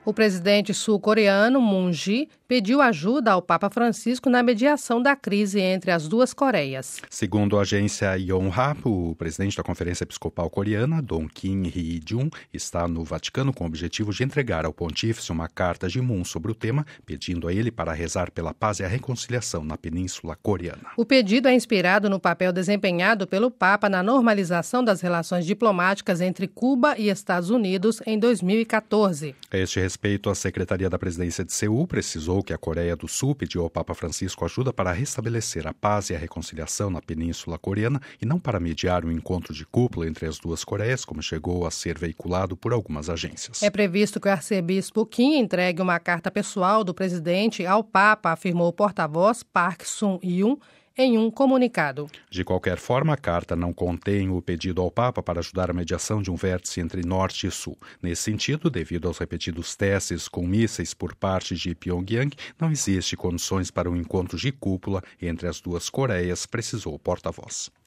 O presidente sul-coreano Moon Jae pediu ajuda ao Papa Francisco na mediação da crise entre as duas Coreias. Segundo a agência Yonhap, o presidente da Conferência Episcopal Coreana, Dong Kim Hee-jun, está no Vaticano com o objetivo de entregar ao pontífice uma carta de Moon sobre o tema, pedindo a ele para rezar pela paz e a reconciliação na Península Coreana. O pedido é inspirado no papel desempenhado pelo Papa na normalização das relações diplomáticas entre Cuba e Estados Unidos em 2014. A este respeito, a Secretaria da Presidência de Seul precisou que a Coreia do Sul pediu ao Papa Francisco ajuda para restabelecer a paz e a reconciliação na Península Coreana e não para mediar um encontro de cúpula entre as duas Coreias, como chegou a ser veiculado por algumas agências. É previsto que o arcebispo Kim entregue uma carta pessoal do presidente ao Papa, afirmou o porta-voz Park Sun-yoon em um comunicado. De qualquer forma, a carta não contém o pedido ao Papa para ajudar a mediação de um vértice entre Norte e Sul. Nesse sentido, devido aos repetidos testes com mísseis por parte de Pyongyang, não existe condições para um encontro de cúpula entre as duas Coreias, precisou o porta-voz.